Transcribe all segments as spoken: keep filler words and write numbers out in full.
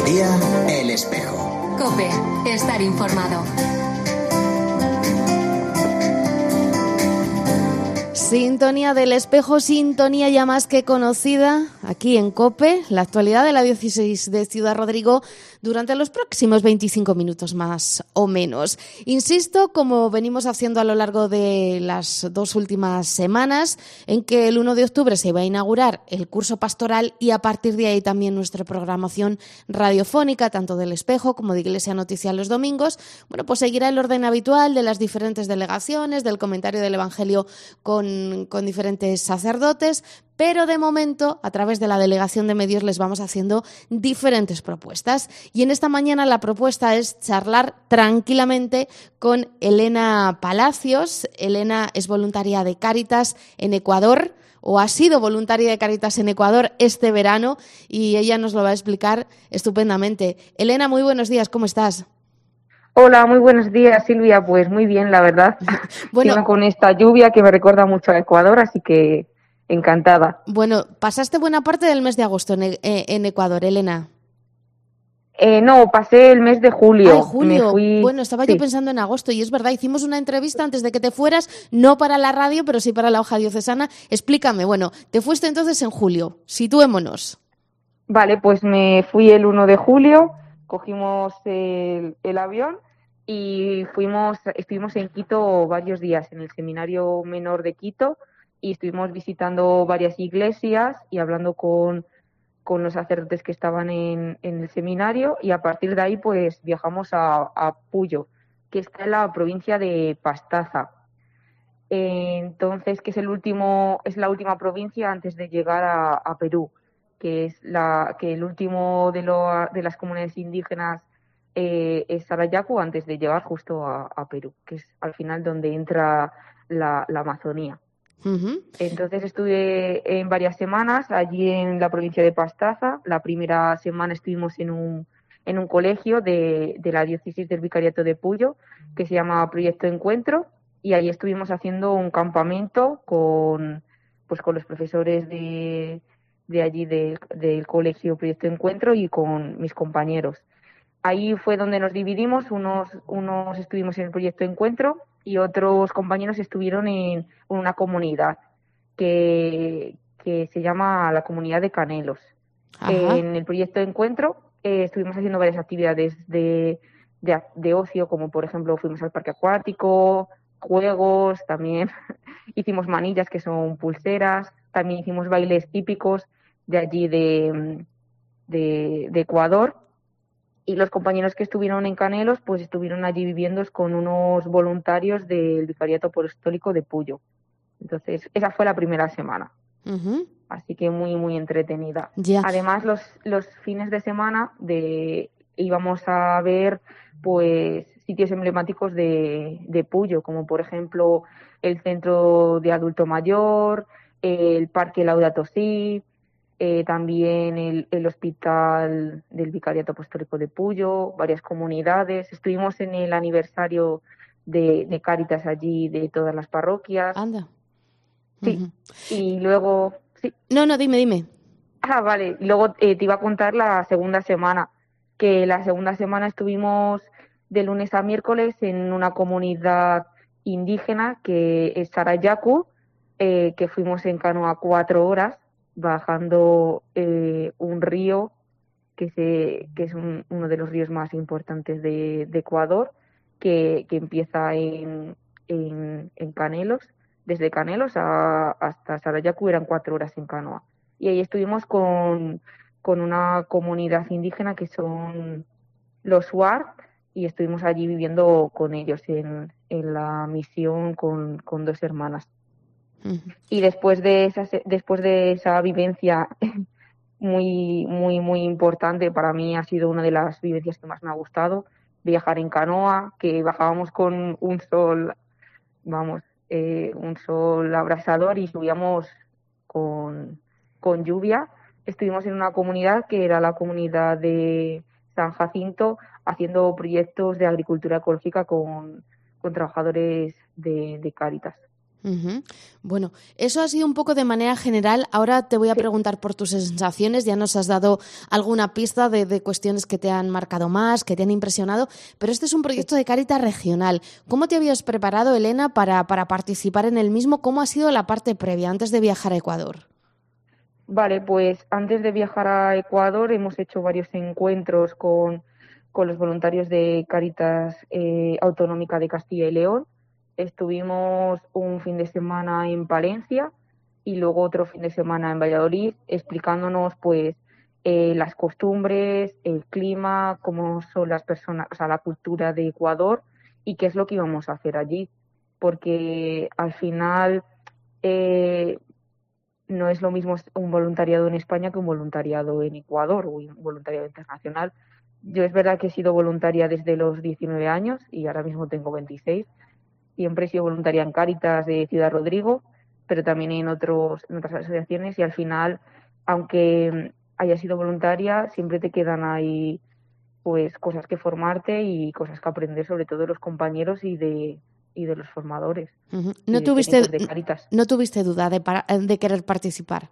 Día El Espejo. COPE. Estar informado. Sintonía del Espejo, sintonía ya más que conocida aquí en COPE, la actualidad de la diócesis de Ciudad Rodrigo durante los próximos veinticinco minutos más o menos. Insisto, como venimos haciendo a lo largo de las dos últimas semanas, en que el uno de octubre se va a inaugurar el curso pastoral y a partir de ahí también nuestra programación radiofónica, tanto del Espejo como de Iglesia Noticia los domingos, bueno, pues seguirá el orden habitual de las diferentes delegaciones, del comentario del Evangelio con, con diferentes sacerdotes, pero de momento, a través de la Delegación de Medios, les vamos haciendo diferentes propuestas. Y en esta mañana la propuesta es charlar tranquilamente con Elena Palacios. Elena es voluntaria de Cáritas en Ecuador, o ha sido voluntaria de Cáritas en Ecuador este verano, y ella nos lo va a explicar estupendamente. Elena, muy buenos días, ¿cómo estás? Hola, muy buenos días, Silvia. Pues muy bien, la verdad. Bueno, Encima con esta lluvia que me recuerda mucho a Ecuador, así que encantada. Bueno, pasaste buena parte del mes de agosto en, e- en Ecuador, Elena. Eh, no, pasé el mes de julio. Ay, julio. Me fui... Bueno, estaba sí. yo pensando en agosto y es verdad, hicimos una entrevista antes de que te fueras, no para la radio, pero sí para la hoja diocesana. Explícame, bueno, te fuiste entonces en julio, situémonos. Vale, pues me fui el uno de julio, cogimos el, el avión y fuimos, estuvimos en Quito varios días, en el Seminario Menor de Quito, y estuvimos visitando varias iglesias y hablando con, con los sacerdotes que estaban en, en el seminario, y a partir de ahí pues viajamos a, a Puyo, que está en la provincia de Pastaza. Eh, entonces, que es el último, es la última provincia antes de llegar a, a Perú, que es la que el último de, lo, de las comunidades indígenas eh, es Sarayaku, antes de llegar justo a, a Perú, que es al final donde entra la, la Amazonía. Uh-huh. Entonces estuve en varias semanas allí en la provincia de Pastaza. La primera semana estuvimos en un, en un colegio de, de la diócesis del Vicariato de Puyo, que se llama Proyecto Encuentro, y ahí estuvimos haciendo un campamento con, pues, con los profesores de, de allí del, del colegio Proyecto Encuentro y con mis compañeros. Ahí fue donde nos dividimos, unos, unos estuvimos en el Proyecto Encuentro y otros compañeros estuvieron en una comunidad que, que se llama la Comunidad de Canelos. Ajá. En el Proyecto Encuentro eh, estuvimos haciendo varias actividades de, de, de ocio, como por ejemplo fuimos al parque acuático, juegos, también hicimos manillas, que son pulseras, también hicimos bailes típicos de allí de, de, de Ecuador. Y los compañeros que estuvieron en Canelos, pues estuvieron allí viviendo con unos voluntarios del Vicariato Apostólico de Puyo. Entonces, esa fue la primera semana. Uh-huh. Así que muy, muy entretenida. Ya. Además, los, los fines de semana de, íbamos a ver pues sitios emblemáticos de, de Puyo, como por ejemplo el Centro de Adulto Mayor, el Parque Laudato Si, Eh, también el, el Hospital del Vicariato Apostólico de Puyo, varias comunidades. Estuvimos en el aniversario de, de Cáritas allí, de todas las parroquias. Anda. Sí, Uh-huh. y luego... sí. No, no, dime, dime. Ah, vale, y luego eh, te iba a contar la segunda semana, que la segunda semana estuvimos de lunes a miércoles en una comunidad indígena que es Sarayaku, eh, que fuimos en canoa cuatro horas, bajando eh, un río que, se, que es un, uno de los ríos más importantes de, de Ecuador, que, que empieza en, en, en Canelos. Desde Canelos a, hasta Sarayaku eran cuatro horas en canoa. Y ahí estuvimos con, con una comunidad indígena que son los Huar, y estuvimos allí viviendo con ellos en, en la misión con, con dos hermanas. Y después de esa, después de esa vivencia muy, muy, muy importante, para mí ha sido una de las vivencias que más me ha gustado, viajar en canoa, que bajábamos con un sol, vamos, eh, un sol abrasador, y subíamos con, con lluvia. Estuvimos en una comunidad que era la comunidad de San Jacinto, haciendo proyectos de agricultura ecológica con, con trabajadores de, de Cáritas. Uh-huh. Bueno, eso ha sido un poco de manera general. Ahora te voy a preguntar por tus sensaciones. Ya nos has dado alguna pista de, de cuestiones que te han marcado más, que te han impresionado, pero este es un proyecto de Cáritas regional. ¿Cómo te habías preparado, Elena, para, para participar en el mismo? ¿Cómo ha sido la parte previa antes de viajar a Ecuador? Vale, pues antes de viajar a Ecuador hemos hecho varios encuentros con, con los voluntarios de Cáritas eh, Autonómica de Castilla y León. Estuvimos un fin de semana en Palencia y luego otro fin de semana en Valladolid, explicándonos pues eh, las costumbres, el clima, cómo son las personas, o sea, la cultura de Ecuador y qué es lo que íbamos a hacer allí. Porque al final eh, no es lo mismo un voluntariado en España que un voluntariado en Ecuador o un voluntariado internacional. Yo es verdad que he sido voluntaria desde los diecinueve años y ahora mismo tengo veintiséis. Siempre he sido voluntaria en Cáritas de Ciudad Rodrigo, pero también en, otros, en otras asociaciones y al final, aunque haya sido voluntaria, siempre te quedan ahí pues cosas que formarte y cosas que aprender, sobre todo de los compañeros y de, y de los formadores. Uh-huh. ¿No, y tuviste, de Cáritas. ¿No tuviste duda de, para, de querer participar?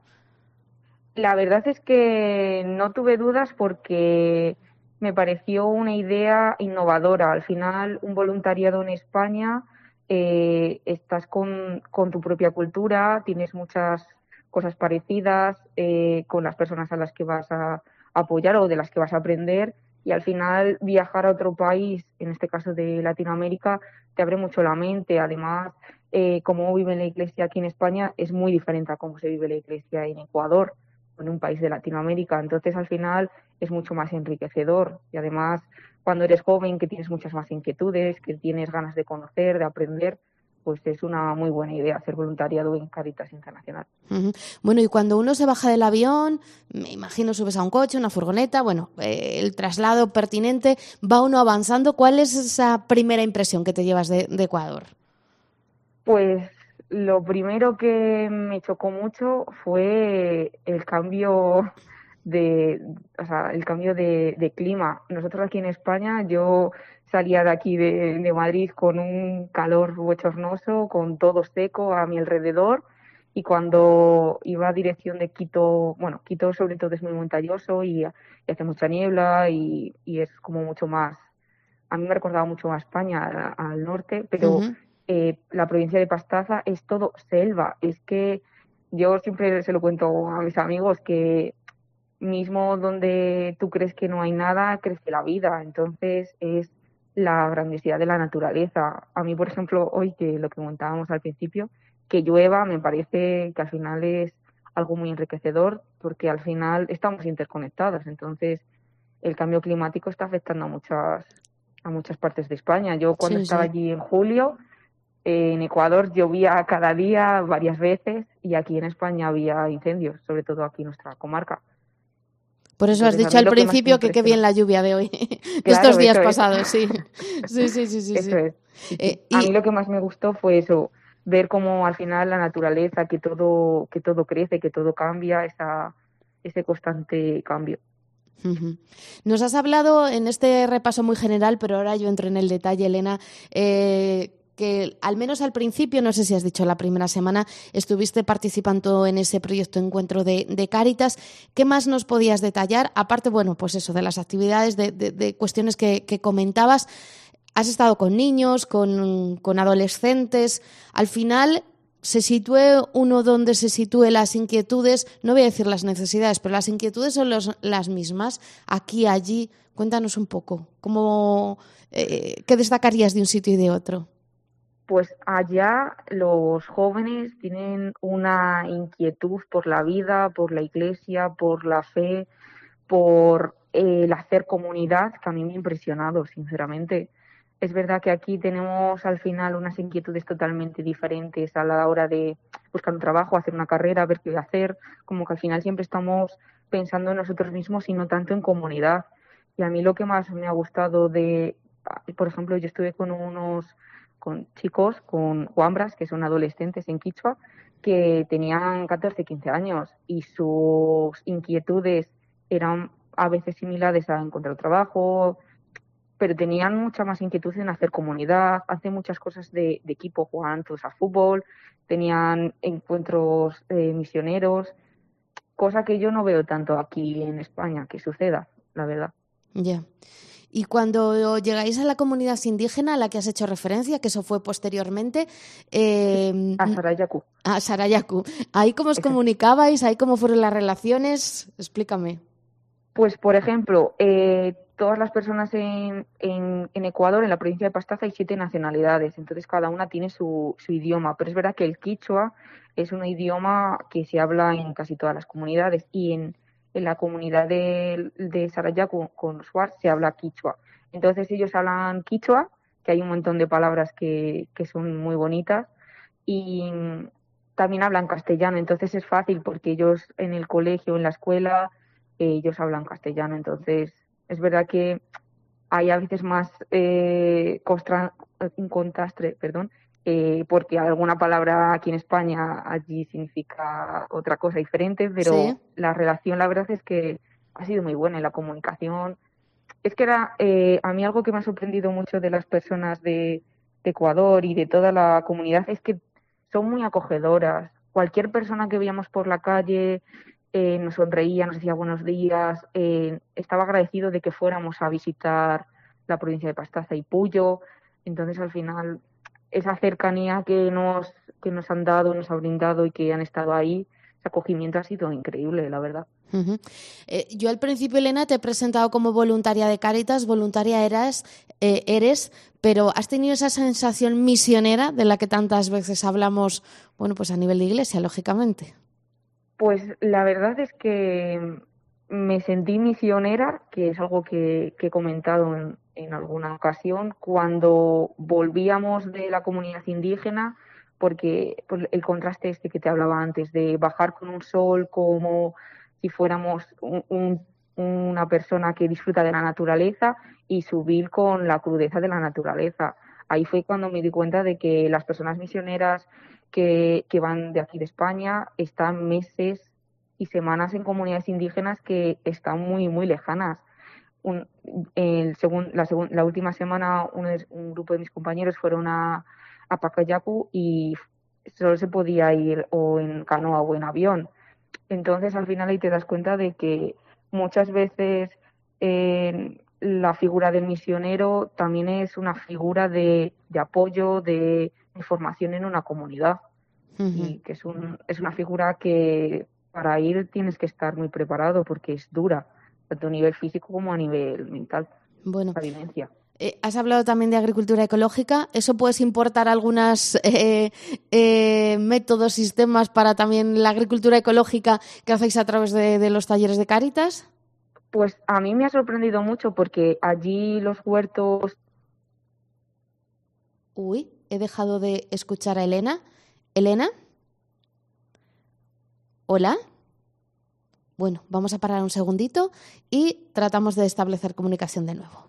La verdad es que no tuve dudas porque me pareció una idea innovadora. Al final, un voluntariado en España, eh, estás con, con tu propia cultura, tienes muchas cosas parecidas eh, con las personas a las que vas a apoyar o de las que vas a aprender, y al final viajar a otro país, en este caso de Latinoamérica, te abre mucho la mente. Además, eh, cómo vive la Iglesia aquí en España es muy diferente a cómo se vive la Iglesia en Ecuador, en un país de Latinoamérica. Entonces, al final es mucho más enriquecedor y además, cuando eres joven, que tienes muchas más inquietudes, que tienes ganas de conocer, de aprender, pues es una muy buena idea hacer voluntariado en Cáritas Internacional. Uh-huh. Bueno, y cuando uno se baja del avión, me imagino subes a un coche, una furgoneta, bueno, eh, el traslado pertinente, va uno avanzando. ¿Cuál es esa primera impresión que te llevas de, de Ecuador? Pues lo primero que me chocó mucho fue el cambio de, o sea, el cambio de, de clima. Nosotros aquí en España, yo salía de aquí de, de Madrid con un calor bochornoso, con todo seco a mi alrededor, y cuando iba a dirección de Quito, bueno, Quito sobre todo es muy montañoso y, y hace mucha niebla y, y es como mucho más, a mí me recordaba mucho a España, a, al norte, pero Uh-huh. eh, la provincia de Pastaza es todo selva. Es que yo siempre se lo cuento a mis amigos que mismo donde tú crees que no hay nada, crece la vida. Entonces es la grandiosidad de la naturaleza. A mí, por ejemplo, hoy, que lo que comentábamos al principio, que llueva, me parece que al final es algo muy enriquecedor, porque al final estamos interconectados. Entonces el cambio climático está afectando a muchas, a muchas partes de España. Yo cuando Sí, estaba sí. allí en julio, eh, en Ecuador llovía cada día varias veces y aquí en España había incendios, sobre todo aquí en nuestra comarca. Por eso has Entonces, a dicho mí al lo que más me principio que qué bien impresionó, la lluvia de hoy, de estos claro, días eso es, pasados, sí. Sí, sí, sí, sí, eso sí. es. Sí, sí. Eh, A mí y lo que más me gustó fue eso, ver cómo al final la naturaleza, que todo, que todo crece, que todo cambia, esa, ese constante cambio. uh-huh. Nos has hablado en este repaso muy general, pero ahora yo entro en el detalle, Elena, eh, que al menos al principio, no sé si has dicho la primera semana, estuviste participando en ese proyecto Encuentro de, de Cáritas. ¿Qué más nos podías detallar? Aparte, bueno, pues eso, de las actividades, de, de, de cuestiones que, que comentabas. Has estado con niños, con, con adolescentes. Al final, se sitúe uno donde se sitúe, las inquietudes, no voy a decir las necesidades, pero las inquietudes son los, las mismas, aquí, allí. Cuéntanos un poco, ¿cómo, eh, ¿qué destacarías de un sitio y de otro? Pues allá los jóvenes tienen una inquietud por la vida, por la iglesia, por la fe, por eh, el hacer comunidad, que a mí me ha impresionado, sinceramente. Es verdad que aquí tenemos al final unas inquietudes totalmente diferentes a la hora de buscar un trabajo, hacer una carrera, ver qué hacer, como que al final siempre estamos pensando en nosotros mismos y no tanto en comunidad. Y a mí lo que más me ha gustado de, por ejemplo, yo estuve con unos con chicos, con guambras, que son adolescentes en Quichua, que tenían catorce, quince años y sus inquietudes eran a veces similares a encontrar trabajo, pero tenían mucha más inquietud en hacer comunidad, hacer muchas cosas de, de equipo, jugaban todos a fútbol, tenían encuentros eh, misioneros, cosa que yo no veo tanto aquí en España que suceda, la verdad. Ya. Yeah. Y cuando llegáis a la comunidad indígena a la que has hecho referencia, que eso fue posteriormente... Eh, a Sarayaku. A Sarayaku. ¿Ahí cómo os comunicabais? ¿Ahí cómo fueron las relaciones? Explícame. Pues, por ejemplo, eh, todas las personas en, en, en Ecuador, en la provincia de Pastaza, hay siete nacionalidades. Entonces, cada una tiene su, su idioma. Pero es verdad que el quichua es un idioma que se habla en casi todas las comunidades. Y en... en la comunidad de, de Sarayaku con Shuar se habla quichua. Entonces ellos hablan quichua, que hay un montón de palabras que, que son muy bonitas, y también hablan castellano. Entonces es fácil porque ellos en el colegio, en la escuela, eh, ellos hablan castellano. Entonces es verdad que hay a veces más eh, costra, un contraste, perdón, Eh, porque alguna palabra aquí en España allí significa otra cosa diferente, pero sí. La relación, la verdad es que ha sido muy buena en la comunicación. Es que era eh, a mí algo que me ha sorprendido mucho de las personas de, de Ecuador y de toda la comunidad es que son muy acogedoras. Cualquier persona que veíamos por la calle eh, nos sonreía, nos decía buenos días, eh, estaba agradecido de que fuéramos a visitar la provincia de Pastaza y Puyo. Entonces, al final, esa cercanía que nos, que nos han dado, nos han brindado y que han estado ahí, ese acogimiento ha sido increíble, la verdad. Uh-huh. Eh, yo al principio, Elena, te he presentado como voluntaria de Cáritas, voluntaria eras, eh, eres, pero ¿has tenido esa sensación misionera de la que tantas veces hablamos, bueno, pues a nivel de iglesia, lógicamente? Pues la verdad es que me sentí misionera, que es algo que, que he comentado en, en alguna ocasión, cuando volvíamos de la comunidad indígena, porque pues, el contraste este que te hablaba antes, de bajar con un sol como si fuéramos un, un, una persona que disfruta de la naturaleza y subir con la crudeza de la naturaleza. Ahí fue cuando me di cuenta de que las personas misioneras que, que van de aquí de España están meses y semanas en comunidades indígenas que están muy, muy lejanas. Un, el segun, la, segun, la última semana un, un grupo de mis compañeros fueron a, a Pacayacu y solo se podía ir o en canoa o en avión. Entonces, al final ahí te das cuenta de que muchas veces eh, la figura del misionero también es una figura de, de apoyo, de, de formación en una comunidad. Uh-huh. Y que es, un, es una figura que para ir tienes que estar muy preparado porque es dura, tanto a nivel físico como a nivel mental. Bueno, la vivencia. Eh, has hablado también de agricultura ecológica. ¿Eso puedes importar algunos eh, eh, métodos, sistemas para también la agricultura ecológica que hacéis a través de, de los talleres de Cáritas? Pues a mí me ha sorprendido mucho porque allí los huertos... Uy, he dejado de escuchar a Elena. ¿Elena? ¿Hola? Bueno, vamos a parar un segundito y tratamos de establecer comunicación de nuevo.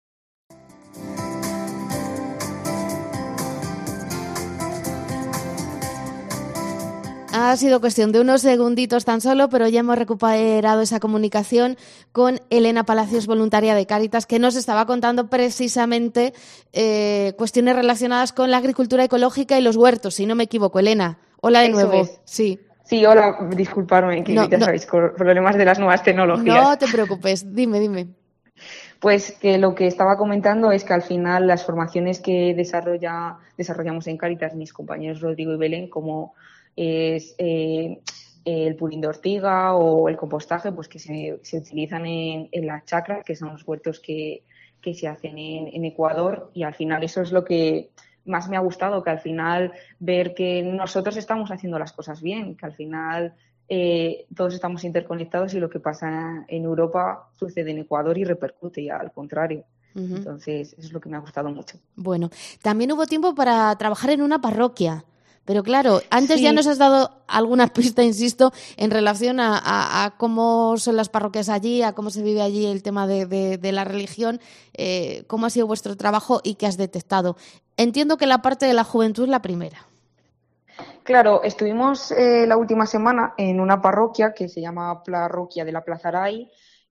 Ha sido cuestión de unos segunditos tan solo, pero ya hemos recuperado esa comunicación con Elena Palacios, voluntaria de Cáritas, que nos estaba contando precisamente eh, cuestiones relacionadas con la agricultura ecológica y los huertos, si no me equivoco. Elena, hola de Eso nuevo. Es. Sí. Sí, hola, disculparme, que no, ya no. sabéis, con problemas de las nuevas tecnologías. No te preocupes, dime, dime. Pues que lo que estaba comentando es que al final las formaciones que desarrolla, desarrollamos en Cáritas mis compañeros Rodrigo y Belén, como es eh, el pudín de ortiga o el compostaje, pues que se, se utilizan en, en las chacras, que son los huertos que, que se hacen en, en Ecuador, y al final eso es lo que más me ha gustado, que al final ver que nosotros estamos haciendo las cosas bien, que al final eh, todos estamos interconectados y lo que pasa en Europa sucede en Ecuador y repercute y al contrario. Uh-huh. Entonces, eso es lo que me ha gustado mucho. Bueno, también hubo tiempo para trabajar en una parroquia. Pero claro, antes sí. ya nos has dado alguna pista, insisto, en relación a, a, a cómo son las parroquias allí, a cómo se vive allí el tema de, de, de la religión, eh, cómo ha sido vuestro trabajo y qué has detectado. Entiendo que la parte de la juventud es la primera. Claro, estuvimos eh, la última semana en una parroquia que se llama Parroquia de la Plaza Aray,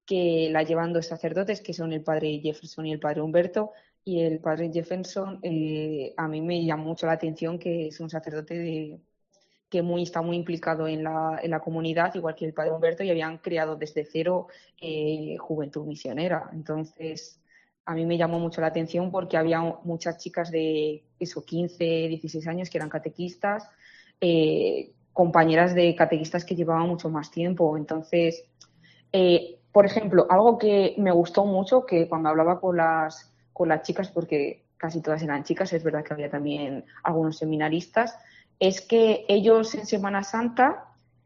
que la llevan dos sacerdotes, que son el padre Jefferson y el padre Humberto. Y el padre Jefferson, eh, a mí me llama mucho la atención que es un sacerdote de, que muy, está muy implicado en la, en la comunidad, igual que el padre Humberto, y habían creado desde cero eh, Juventud Misionera. Entonces, a mí me llamó mucho la atención porque había muchas chicas de eso, quince, dieciséis años que eran catequistas, eh, compañeras de catequistas que llevaban mucho más tiempo. Entonces, eh, por ejemplo, algo que me gustó mucho, que cuando hablaba con las con las chicas, porque casi todas eran chicas, es verdad que había también algunos seminaristas, es que ellos en Semana Santa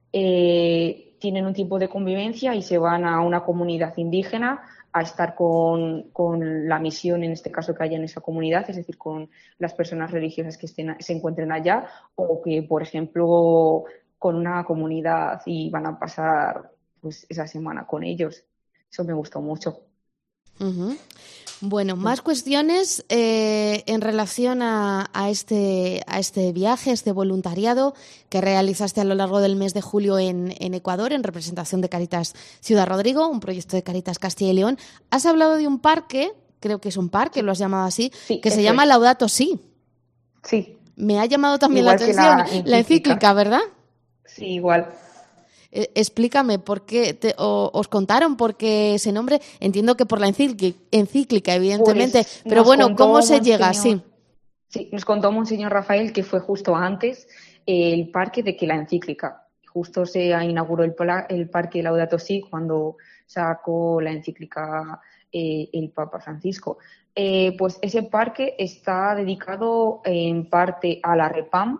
eh, tienen un tiempo de convivencia y se van a una comunidad indígena a estar con, con la misión, en este caso, que haya en esa comunidad, es decir, con las personas religiosas que estén, se encuentren allá, o que, por ejemplo, con una comunidad y van a pasar pues esa semana con ellos. Eso me gustó mucho. Uh-huh. Bueno, más cuestiones eh, en relación a, a, este, a este viaje, este voluntariado que realizaste a lo largo del mes de julio en, en Ecuador, en representación de Cáritas Ciudad Rodrigo, un proyecto de Cáritas Castilla y León. Has hablado de un parque, creo que es un parque, lo has llamado así, sí, que se llama es. Laudato Si. Sí. Me ha llamado también igual la atención la encíclica. la encíclica, ¿verdad? Sí, igual. Eh, explícame, ¿por qué te, o, os contaron por qué ese nombre? Entiendo que por la encíclica, encíclica evidentemente, pues pero bueno, ¿cómo se llega? Sí. sí, nos contó Monseñor Rafael que fue justo antes eh, el parque de que la encíclica. Justo se inauguró el, el parque Laudato Si cuando sacó la encíclica eh, el Papa Francisco. Eh, pues ese parque está dedicado en parte a la REPAM,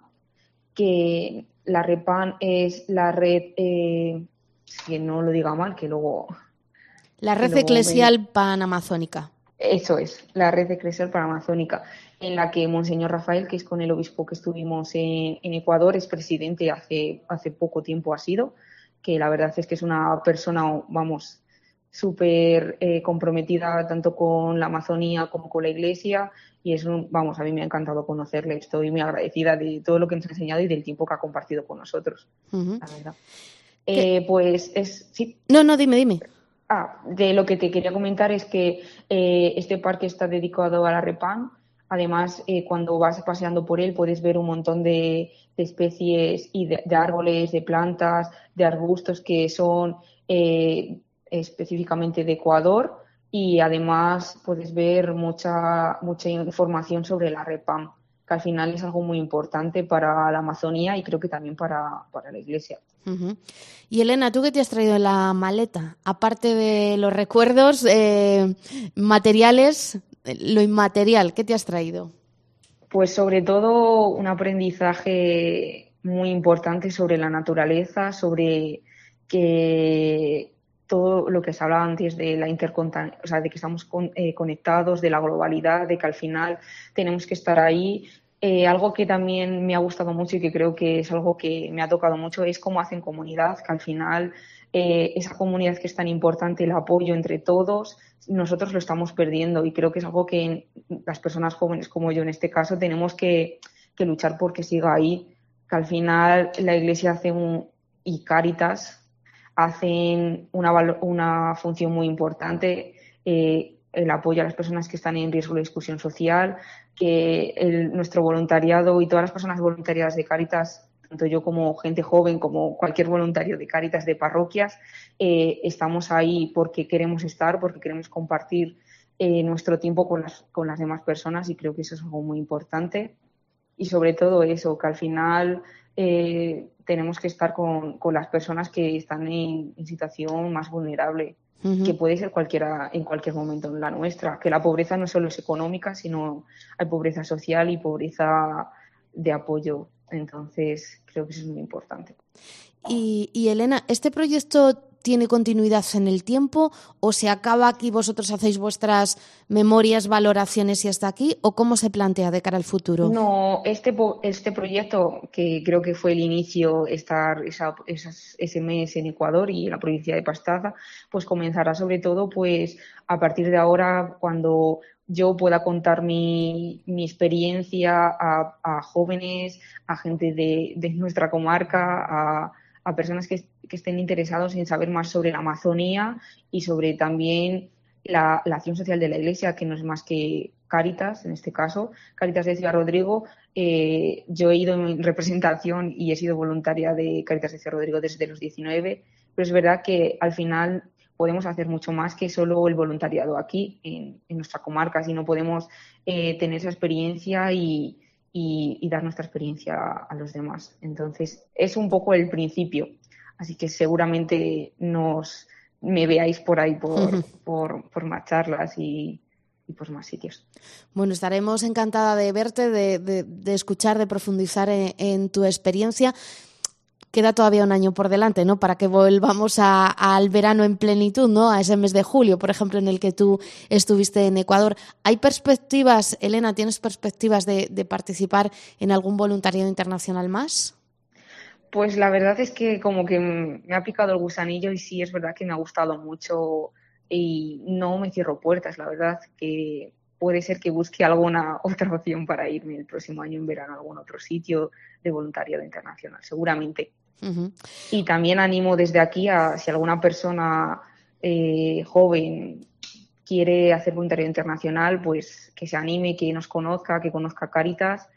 que la REPAM es la red, eh, que no lo diga mal, que luego... La red luego eclesial me... panamazónica. Eso es, la red eclesial panamazónica, en la que Monseñor Rafael, que es con el obispo que estuvimos en, en Ecuador, es presidente hace, hace poco tiempo ha sido, que la verdad es que es una persona, vamos, súper eh, comprometida tanto con la Amazonía como con la Iglesia, y es un, vamos, a mí me ha encantado conocerle, estoy muy agradecida de todo lo que nos ha enseñado y del tiempo que ha compartido con nosotros, uh-huh. La verdad. Eh, pues es, sí. No, no, dime, dime. Ah, de lo que te quería comentar es que eh, este parque está dedicado a la REPAM. Además, eh, cuando vas paseando por él puedes ver un montón de, de especies y de, de árboles, de plantas, de arbustos que son eh, específicamente de Ecuador, y además puedes ver mucha, mucha información sobre la REPAM, que al final es algo muy importante para la Amazonía y creo que también para, para la Iglesia. Uh-huh. Y Elena, ¿tú qué te has traído en la maleta? Aparte de los recuerdos eh, materiales, lo inmaterial, ¿qué te has traído? Pues sobre todo un aprendizaje muy importante sobre la naturaleza, sobre que todo lo que se hablaba antes de la interconta- o sea, de que estamos con, eh, conectados, de la globalidad, de que al final tenemos que estar ahí. Eh, algo que también me ha gustado mucho y que creo que es algo que me ha tocado mucho es cómo hacen comunidad, que al final eh, esa comunidad que es tan importante, el apoyo entre todos, nosotros lo estamos perdiendo, y creo que es algo que las personas jóvenes como yo en este caso tenemos que, que luchar porque siga ahí, que al final la Iglesia hace un, y Cáritas hacen una, una función muy importante, eh, el apoyo a las personas que están en riesgo de exclusión social, que el, nuestro voluntariado y todas las personas voluntarias de Cáritas, tanto yo como gente joven, como cualquier voluntario de Cáritas de parroquias, eh, estamos ahí porque queremos estar, porque queremos compartir eh, nuestro tiempo con las, con las demás personas, y creo que eso es algo muy importante. Y sobre todo eso, que al final eh, tenemos que estar con, con las personas que están en, en situación más vulnerable, uh-huh. que puede ser cualquiera en cualquier momento en la nuestra, que la pobreza no solo es económica, sino hay pobreza social y pobreza de apoyo. Entonces, creo que eso es muy importante. Y, y Elena, ¿este proyecto tiene continuidad en el tiempo o se acaba aquí, vosotros hacéis vuestras memorias, valoraciones y hasta aquí, o cómo se plantea de cara al futuro? No, este, este proyecto, que creo que fue el inicio, estar esa, esas, ese mes en Ecuador y en la provincia de Pastaza, pues comenzará sobre todo pues a partir de ahora, cuando yo pueda contar mi, mi experiencia a, a jóvenes, a gente de, de nuestra comarca, a a personas que que estén interesados en saber más sobre la Amazonía y sobre también la, la acción social de la Iglesia, que no es más que Cáritas, en este caso, Cáritas de Ciudad Rodrigo. Eh, yo he ido en representación y he sido voluntaria de Cáritas de Ciudad Rodrigo desde los diecinueve, pero es verdad que al final podemos hacer mucho más que solo el voluntariado aquí en, en nuestra comarca, si no podemos eh, tener esa experiencia y, y, y dar nuestra experiencia a, a los demás. Entonces, es un poco el principio, así que seguramente nos me veáis por ahí por, por, por más charlas y, y por más sitios. Bueno, estaremos encantada de verte, de, de, de escuchar, de profundizar en, en tu experiencia. Queda todavía un año por delante, ¿no? Para que volvamos a, al verano en plenitud, ¿no? A ese mes de julio, por ejemplo, en el que tú estuviste en Ecuador. ¿Hay perspectivas, Elena, tienes perspectivas de, de participar en algún voluntariado internacional más? Pues la verdad es que como que me ha picado el gusanillo y sí, es verdad que me ha gustado mucho y no me cierro puertas, la verdad, que puede ser que busque alguna otra opción para irme el próximo año en verano a algún otro sitio de voluntariado internacional, seguramente. Uh-huh. Y también animo desde aquí a si alguna persona eh, joven quiere hacer voluntariado internacional, pues que se anime, que nos conozca, que conozca Cáritas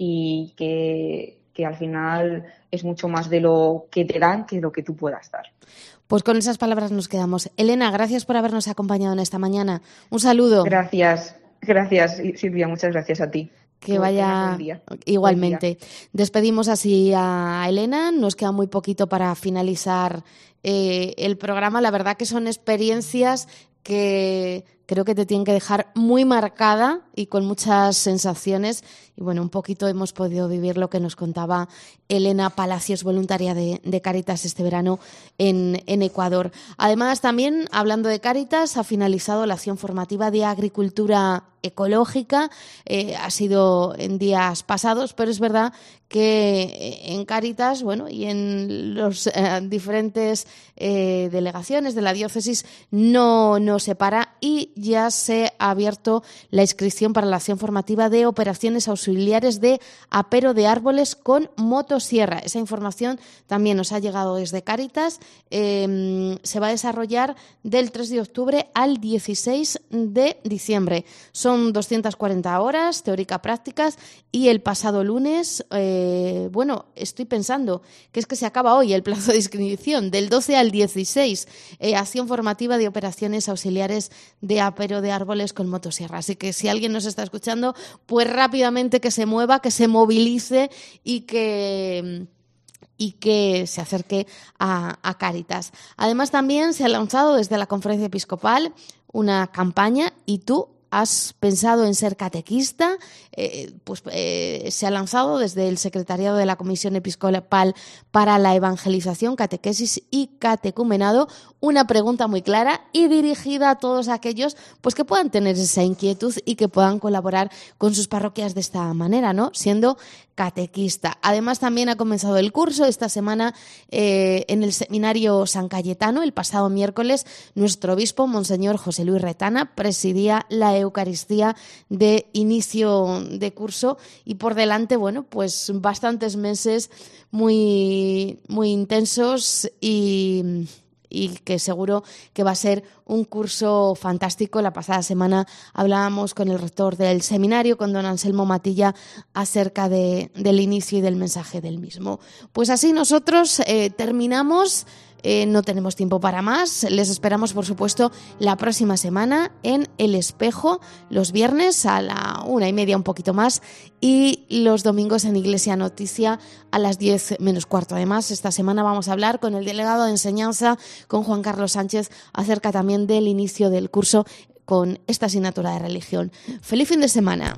y que, que al final es mucho más de lo que te dan que de lo que tú puedas dar. Pues con esas palabras nos quedamos. Elena, gracias por habernos acompañado en esta mañana. Un saludo. Gracias, gracias Silvia, muchas gracias a ti. Que vaya igualmente. Despedimos así a Elena. Nos queda muy poquito para finalizar eh, el programa. La verdad que son experiencias que creo que te tienen que dejar muy marcada y con muchas sensaciones. Y bueno, un poquito hemos podido vivir lo que nos contaba Elena Palacios, voluntaria de, de Cáritas este verano en, en Ecuador. Además, también, hablando de Cáritas, ha finalizado la acción formativa de agricultura ecológica. Eh, ha sido en días pasados, pero es verdad que en Cáritas, bueno, y en las eh, diferentes eh, delegaciones de la diócesis no, no se para y ya se ha abierto la inscripción para la acción formativa de operaciones auxiliares de apero de árboles con motosierra. Esa información también nos ha llegado desde Cáritas. Eh, se va a desarrollar del tres de octubre al dieciséis de diciembre. Son doscientas cuarenta horas teórica-prácticas y el pasado lunes, eh, bueno, estoy pensando que es que se acaba hoy el plazo de inscripción, del doce al dieciséis, eh, acción formativa de operaciones auxiliares de apero de árboles con motosierra. Así que si alguien nos está escuchando, pues rápidamente que se mueva, que se movilice y que... y que se acerque a, a Cáritas. Además, también se ha lanzado desde la Conferencia Episcopal una campaña y tú has pensado en ser catequista, eh, pues eh, se ha lanzado desde el Secretariado de la Comisión Episcopal para la Evangelización, Catequesis y Catecumenado una pregunta muy clara y dirigida a todos aquellos pues que puedan tener esa inquietud y que puedan colaborar con sus parroquias de esta manera, ¿no? Siendo catequista. Además, también ha comenzado el curso esta semana eh, en el Seminario San Cayetano. El pasado miércoles, nuestro obispo, Monseñor José Luis Retana, presidía la Eucaristía de inicio de curso y por delante, bueno, pues bastantes meses muy, muy intensos y... y que seguro que va a ser un curso fantástico. La pasada semana hablábamos con el rector del seminario, con don Anselmo Matilla, acerca de, del inicio y del mensaje del mismo. Pues así nosotros eh, terminamos. Eh, no tenemos tiempo para más. Les esperamos, por supuesto, la próxima semana en El Espejo, los viernes a la una y media, un poquito más, y los domingos en Iglesia Noticia a las diez menos cuarto. Además, esta semana vamos a hablar con el delegado de enseñanza, con Juan Carlos Sánchez, acerca también del inicio del curso con esta asignatura de religión. ¡Feliz fin de semana!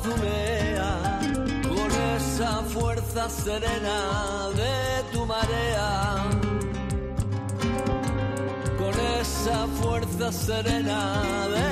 humea, con esa fuerza serena de tu marea, con esa fuerza serena de